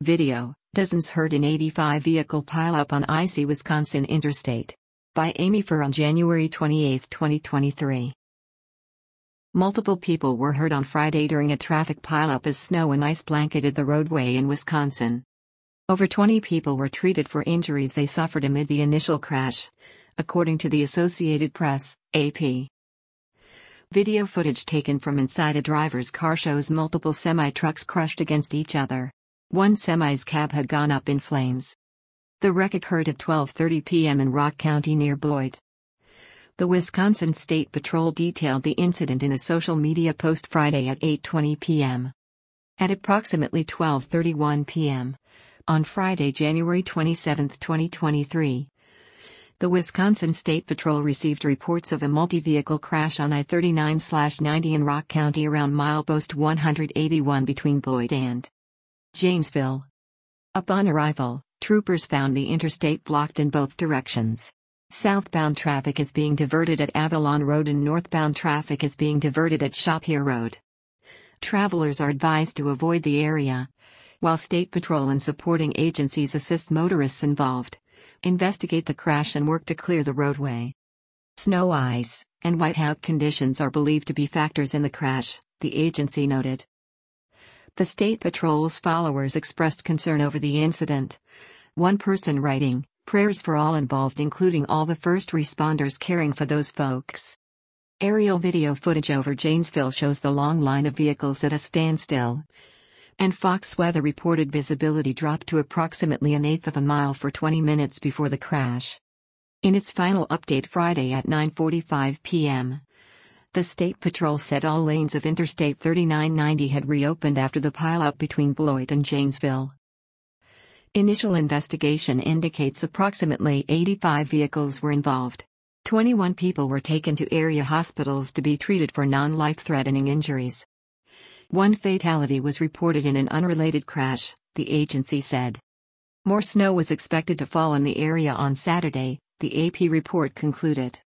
Video, dozens hurt in 85 vehicle pileup on icy Wisconsin interstate. By Amy Furr on January 28, 2023. Multiple people were hurt on Friday during a traffic pileup as snow and ice blanketed the roadway in Wisconsin. Over 20 people were treated for injuries they suffered amid the initial crash, according to the Associated Press, AP. Video footage taken from inside a driver's car shows multiple semi-trucks crushed against each other. One semi's cab had gone up in flames. The wreck occurred at 12:30 p.m. in Rock County near Beloit. The Wisconsin State Patrol detailed the incident in a social media post Friday at 8:20 p.m. At approximately 12:31 p.m. on Friday, January 27, 2023, the Wisconsin State Patrol received reports of a multi-vehicle crash on I-39/90 in Rock County around milepost 181 between Beloit and Janesville. Upon arrival, troopers found the interstate blocked in both directions. Southbound traffic is being diverted at Avalon Road and northbound traffic is being diverted at Shop Here Road. Travelers are advised to avoid the area, while State Patrol and supporting agencies assist motorists involved, investigate the crash and work to clear the roadway. Snow, ice, and whiteout conditions are believed to be factors in the crash, the agency noted. The State Patrol's followers expressed concern over the incident. One person writing, "Prayers for all involved, including all the first responders caring for those folks." Aerial video footage over Janesville shows the long line of vehicles at a standstill. And Fox Weather reported visibility dropped to approximately 1/8 of a mile for 20 minutes before the crash. In its final update Friday at 9:45 p.m., the State Patrol said all lanes of Interstate 3990 had reopened after the pileup between Beloit and Janesville. Initial investigation indicates approximately 85 vehicles were involved. 21 people were taken to area hospitals to be treated for non-life-threatening injuries. One fatality was reported in an unrelated crash, the agency said. More snow was expected to fall in the area on Saturday, the AP report concluded.